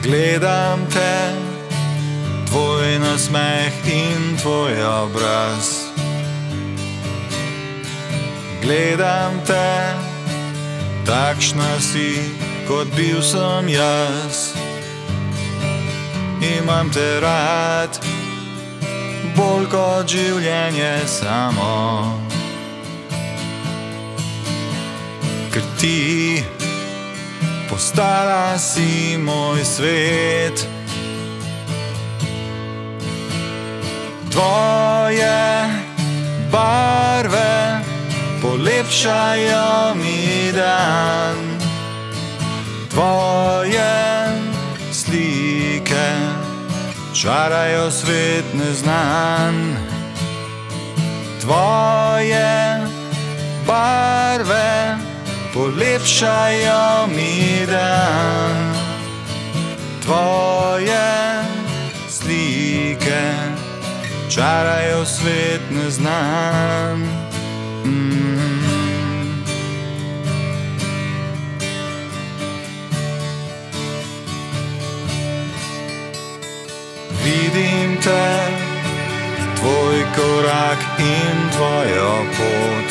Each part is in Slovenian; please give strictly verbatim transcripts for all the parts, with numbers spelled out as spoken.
Gledam te, tvoj nasmeh in tvoj obraz. Gledam te, takšna si, kot bil sem jaz. Imam te rad, bolj kot življenje samo. Ker ti postala si moj svet. Tvoje barve polepšajo mi dan. Tvoje slike čarajo svet neznan. Tvoje barve polepšajo mi dan. Tvoje slike čarajo svet neznan. Mm. Vidim te, tvoj korak in tvojo pot.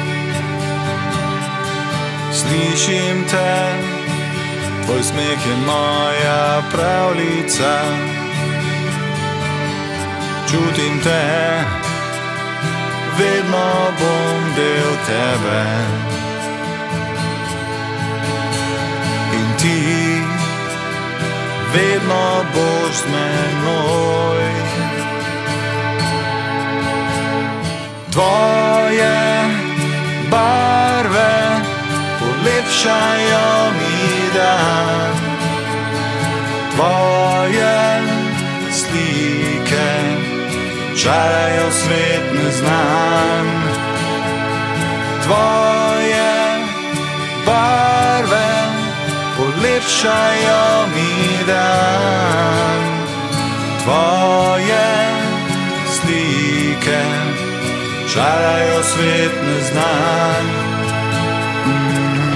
Slišim te, tvoj smeh je moja pravljica. Čutim te, vedno bom del tebe. In ti vedno boš z menoj. Tvoje barve polepšajo mi dan. Tvoje slike čarajo svet neznan. Tvoje barve polepšajo mi dan. Tvoje slike čarajo svet neznan. Mm.